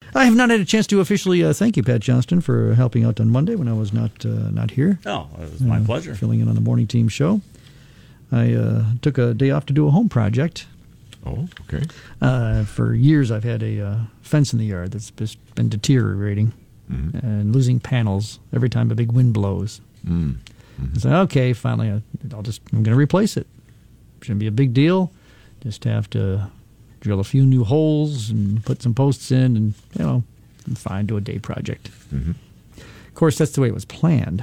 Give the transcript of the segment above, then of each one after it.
I have not had a chance to officially thank you, Pat Johnston, for helping out on Monday when I was not here. Oh, it was my pleasure. Filling in on the morning team show. I took a day off to do a home project. Oh, okay. For years, I've had a fence in the yard that's just been deteriorating and losing panels every time a big wind blows. I said, okay, finally, I'm going to replace it. Shouldn't be a big deal. Just have to drill a few new holes and put some posts in, and I'm fine. Do a day project. Of course, that's the way it was planned.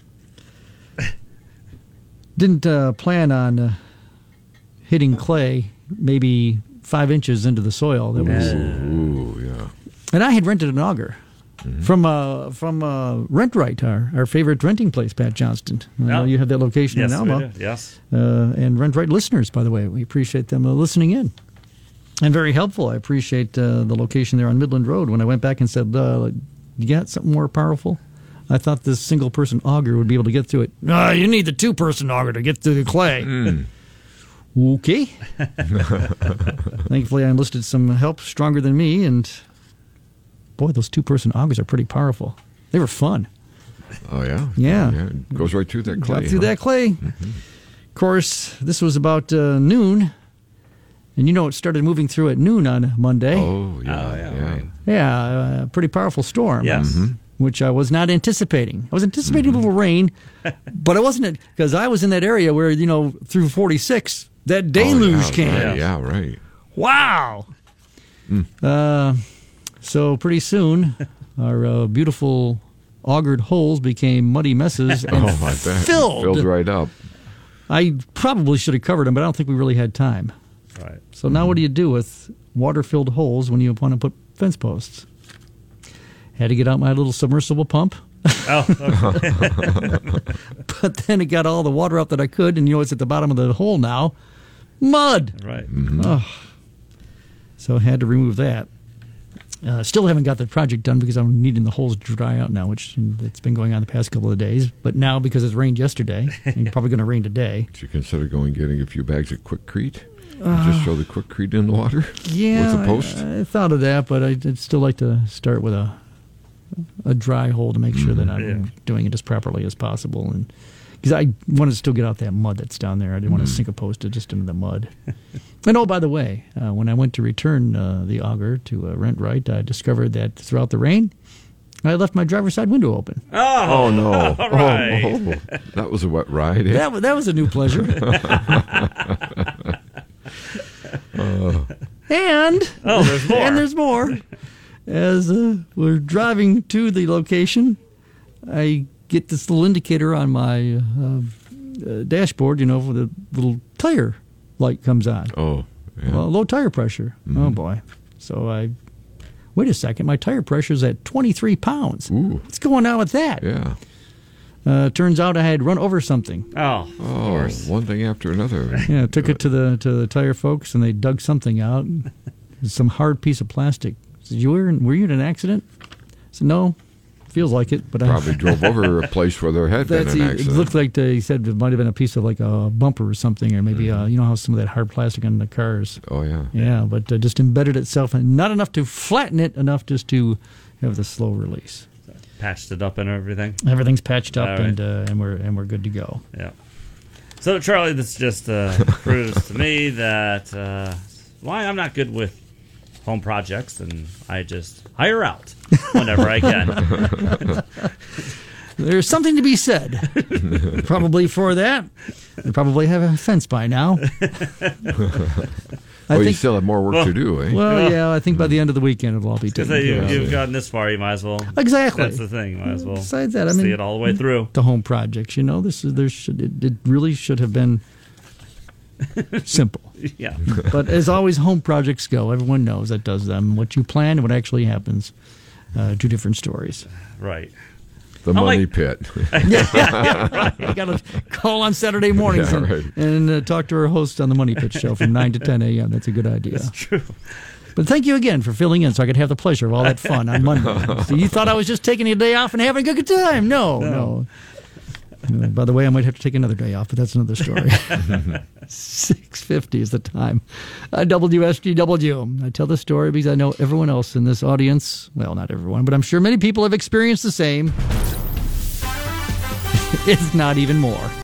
Didn't plan on hitting clay maybe 5 inches into the soil. That was, yeah. and I had rented an auger from Rent Right, our favorite renting place, Pat Johnston. I know you have that location in Alma. Yes. And Rent Right listeners, by the way, we appreciate them listening in. And very helpful. I appreciate the location there on Midland Road. When I went back and said, you got something more powerful? I thought this single-person auger would be able to get through it. No, you need the two-person auger to get through the clay. Okay. Thankfully, I enlisted some help stronger than me, and boy, those two-person augers are pretty powerful. They were fun. Oh, yeah? Yeah. It goes right through that clay. Got through that clay. Of course, this was about noon, and it started moving through at noon on Monday. Oh, yeah. Right. Yeah, a pretty powerful storm. Yes. Which I was not anticipating. I was anticipating a little rain, but I wasn't, because I was in that area where, through 46, that deluge came. Yeah, right. Wow. So pretty soon, our beautiful augured holes became muddy messes and I bet. filled right up. I probably should have covered them, but I don't think we really had time. Right. So now what do you do with water-filled holes when you want to put fence posts? Had to get out my little submersible pump. Oh, okay. But then it got all the water out that I could, and it's at the bottom of the hole now. Mud. Right. So I had to remove that. Still haven't got the project done because I'm needing the holes to dry out now, which it's been going on the past couple of days. But now, because it's rained yesterday, and probably going to rain today. Did you consider getting a few bags of Quikrete? Just throw the Quikrete in the water? Yeah, with the post? I thought of that, but I'd still like to start with a dry hole to make sure that I'm doing it as properly as possible, and because I wanted to still get out that mud that's down there. I didn't want to sink a post just into the mud. And by the way, when I went to return the auger to Rent Right, I discovered that throughout the rain, I left my driver's side window open. Oh no! All right. Oh, that was a wet ride. Eh? That was a new pleasure. And there's more. And there's more. As we're driving to the location, I get this little indicator on my dashboard, where the little tire light comes on. Oh, yeah. Well, low tire pressure. Oh, boy. So wait a second, my tire pressure's at 23 pounds. Ooh. What's going on with that? Yeah. Turns out I had run over something. Oh, of course. One thing after another. Yeah, took it to the tire folks, and they dug something out. Some hard piece of plastic. I said, were you in an accident? I said, no. Feels like it, but Probably drove over a place where there had been an It accident. looked like he said it might have been a piece of like a bumper or something, or maybe how some of that hard plastic on the cars. Oh, yeah. Yeah, but just embedded itself, and not enough to flatten it, enough just to have the slow release. Patched it up and everything. Everything's patched up, All right. and we're good to go. Yeah. So Charlie, this just proves to me that why I'm not good with home projects, and I just hire out whenever I can. There's something to be said, probably for that. We probably have a fence by now. You still have more work to do, eh? Well, yeah, I think by the end of the weekend it'll all be taken care of. You've gotten this far, you might as well. Exactly. That's the thing. You might as well. Besides that, see it all the way through. The home projects, it really should have been simple. Yeah. But as always, home projects go. Everyone knows that does them. What you plan and what actually happens, two different stories. Right. The money pit. Yeah, right. You got to call on Saturday mornings and talk to our host on the Money Pit Show from 9 to 10 a.m. That's a good idea. That's true. But thank you again for filling in so I could have the pleasure of all that fun on Monday. So you thought I was just taking a day off and having a good time. No. By the way, I might have to take another day off, but that's another story. 6:50 is the time. WSGW. I tell the story because I know everyone else in this audience, well, not everyone, but I'm sure many people have experienced the same. It's not even more.